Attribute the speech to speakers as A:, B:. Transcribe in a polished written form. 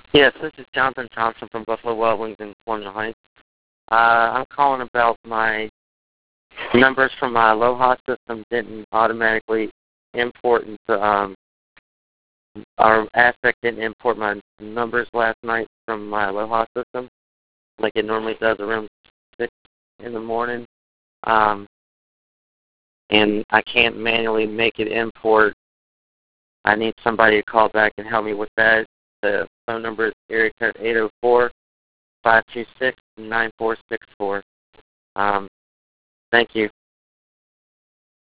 A: Yes, this is Jonathan Thompson from Buffalo Wild Wings in Colonial Heights. I'm calling about my numbers from my Aloha system didn't automatically import into, our Aspect didn't import my numbers last night from my Aloha system like it normally does around 6 in the morning. Um, and I can't manually make it import. I need somebody to call back and help me with that. The phone number is area code 804-526-9464. Thank you.